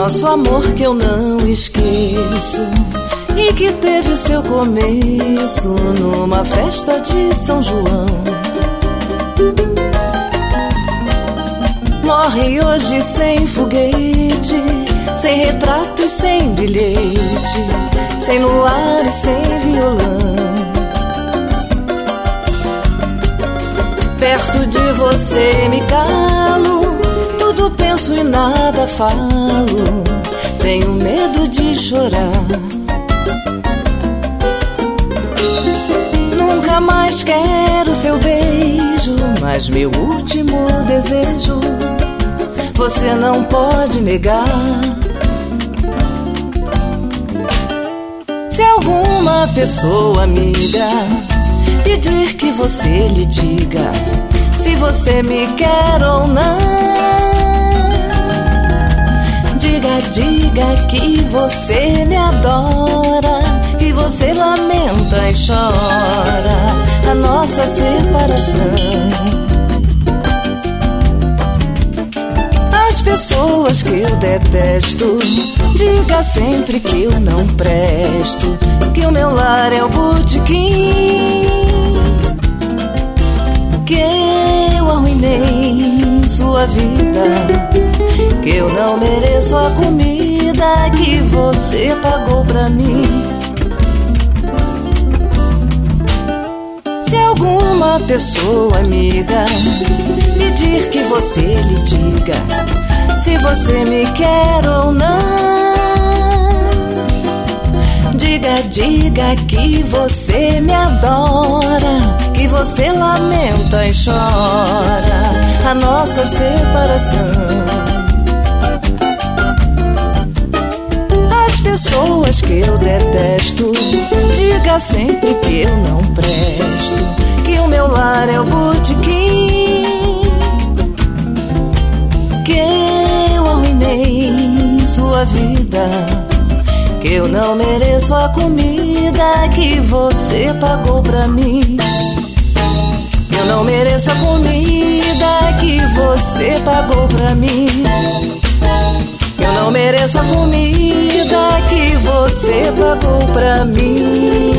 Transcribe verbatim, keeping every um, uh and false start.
Nosso amor que eu não esqueço e que teve seu começo numa festa de São João. Morre hoje sem foguete, sem retrato e sem bilhete, sem luar e sem violão. Perto de você me calo, tudo penso e nada falo, tenho medo de chorar. Nunca mais quero seu beijo, mas meu último desejo você não pode negar. Se alguma pessoa amiga pedir que você lhe diga se você me quer ou não, diga, diga que você me adora, que você lamenta e chora a nossa separação. As pessoas que eu detesto, diga sempre que eu não presto, que o meu lar é o botequim, que eu arruinei sua vida, que eu não mereço a comida que você pagou pra mim. Se alguma pessoa amiga pedir que você lhe diga se você me quer ou não, diga, diga que você me adora, que você lamenta e chora a nossa separação. As pessoas que eu detesto, diga sempre que eu não presto, que o meu lar é o botequim, que eu arruinei sua vida, que eu não mereço a comida que você pagou pra mim. Eu não mereço a comida que você pagou pra mim. Eu não mereço a comida que você pagou pra mim.